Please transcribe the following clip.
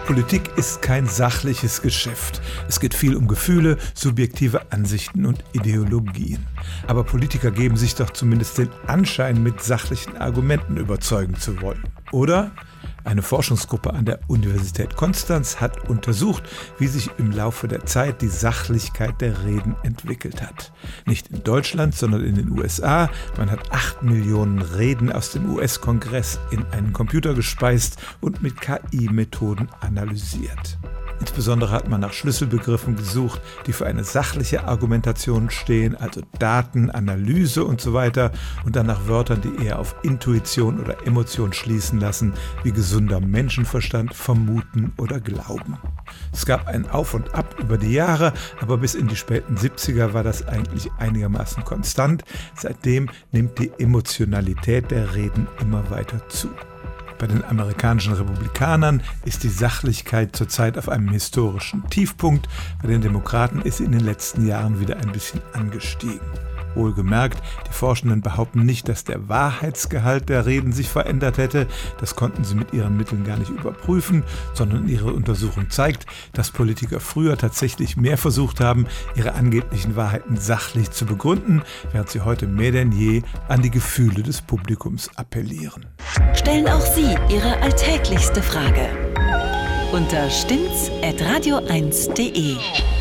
Politik ist kein sachliches Geschäft. Es geht viel um Gefühle, subjektive Ansichten und Ideologien. Aber Politiker geben sich doch zumindest den Anschein, mit sachlichen Argumenten überzeugen zu wollen. Oder? Eine Forschungsgruppe an der Universität Konstanz hat untersucht, wie sich im Laufe der Zeit die Sachlichkeit der Reden entwickelt hat. Nicht in Deutschland, sondern in den USA. Man hat 8 Millionen Reden aus dem US-Kongress in einen Computer gespeist und mit KI-Methoden analysiert. Insbesondere hat man nach Schlüsselbegriffen gesucht, die für eine sachliche Argumentation stehen, also Daten, Analyse und so weiter, und dann nach Wörtern, die eher auf Intuition oder Emotion schließen lassen, wie gesunder Menschenverstand, Vermuten oder Glauben. Es gab ein Auf und Ab über die Jahre, aber bis in die späten 70er war das eigentlich einigermaßen konstant. Seitdem nimmt die Emotionalität der Reden immer weiter zu. Bei den amerikanischen Republikanern ist die Sachlichkeit zurzeit auf einem historischen Tiefpunkt. Bei den Demokraten ist sie in den letzten Jahren wieder ein bisschen angestiegen. Wohlgemerkt, die Forschenden behaupten nicht, dass der Wahrheitsgehalt der Reden sich verändert hätte. Das konnten sie mit ihren Mitteln gar nicht überprüfen, sondern ihre Untersuchung zeigt, dass Politiker früher tatsächlich mehr versucht haben, ihre angeblichen Wahrheiten sachlich zu begründen, während sie heute mehr denn je an die Gefühle des Publikums appellieren. Stellen auch Sie Ihre alltäglichste Frage unter stimmtz@radio1.de.